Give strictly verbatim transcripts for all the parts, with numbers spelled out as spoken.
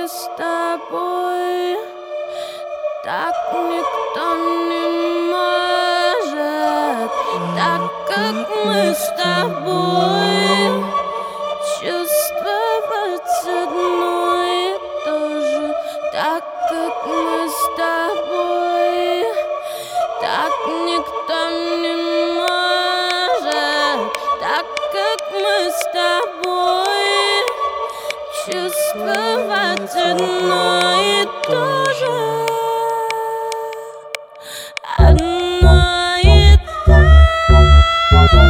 мы с тобой, так никто не может, так как мы с тобой, чувствовать одно и то же, так как мы с тобой, так никто не может, так как мы с тобой, чувствовать одно и то же, одно и то же.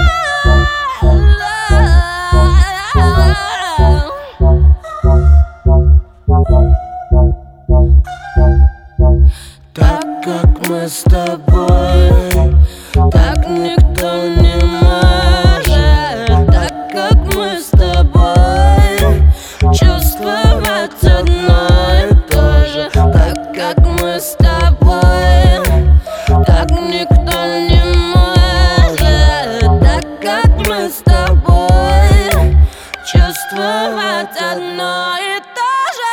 Так как мы с тобой, так никто не может, так как мы с тобой, чувствовать одно и то же, так как мы с тобой, так никто не может, так как мы с тобой, чувствовать одно и то же.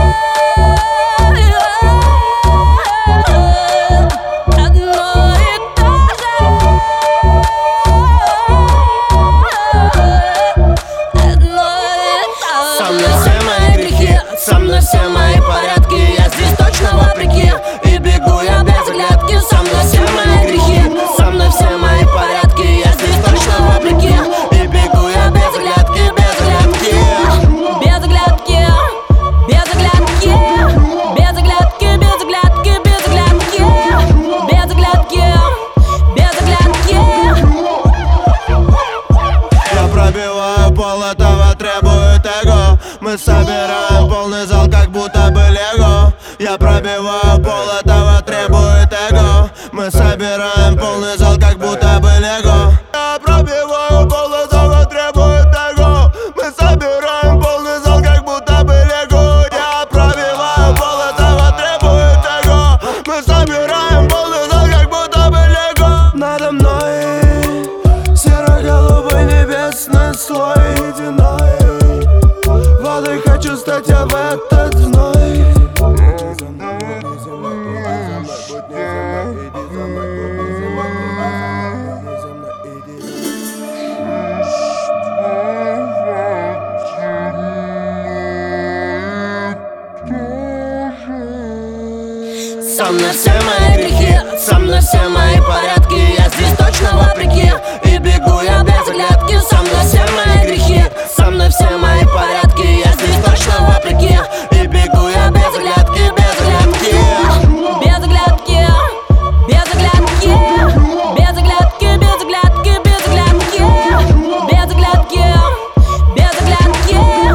Со мной все мои порядки, я здесь точно вопреки, и бегу я без оглядки. Со мной все мои грехи, со мной все мои порядки, я здесь точно вопреки, и бегу я без оглядки, без оглядки. Без оглядки, без оглядки, без оглядки, без оглядки, без оглядки, без оглядки, без оглядки. Я пробиваю пол, этого требует эго. Мы собираем полный зал, как будто бы лего. Я пробиваю пол, этого требует эго. Мы собираем полный зал, как будто бы лего. Я пробиваю пол, этого требует эго. Мы собираем полный зал, как будто бы лего. Я пробиваю пол, этого требует эго. Мы собираем полный зал, как будто бы лего. Надо мной серо-голубой небесный слой ледяной. Водой хочу стать я в этот зной. Со мной все мои грехи, со мной все мои порядки, я здесь точно вопреки, и бегу я без оглядки. Со мной все мои грехи, со мной все мои порядки, я здесь точно вопреки, и бегу я без оглядки, без оглядки. Без оглядки, без оглядки, без оглядки, без оглядки, без оглядки, без оглядки, без оглядки.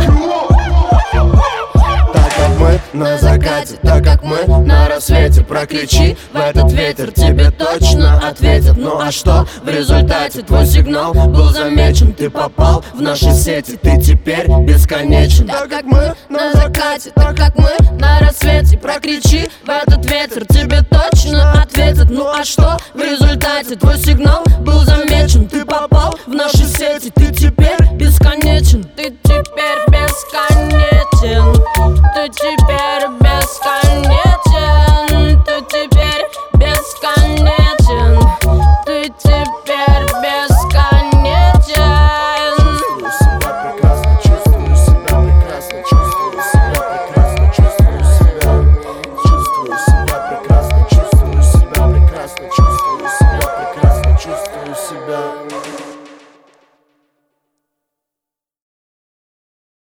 Так как мы на закате, так как мы на рассвете, прокричи в этот ветер, тебе точно ответят. Ну а что в результате? Твой сигнал был замечен, ты попал в наши сети, ты теперь бесконечен. Так как мы на закате, так как мы на рассвете, прокричи в этот ветер, тебе точно ответят. Ну а что в результате? Твой сигнал был замечен, ты попал в наши сети, ты теперь бесконечен. Ты теперь бесконечен, ты теперь бесконечен, ты теперь бесконечен, ты теперь бесконечен. Чувствую себя прекрасно, чувствую себя прекрасно, чувствую себя прекрасно, чувствую себя, чувствую себя прекрасно, чувствую себя прекрасно, чувствую себя прекрасно, чувствую себя.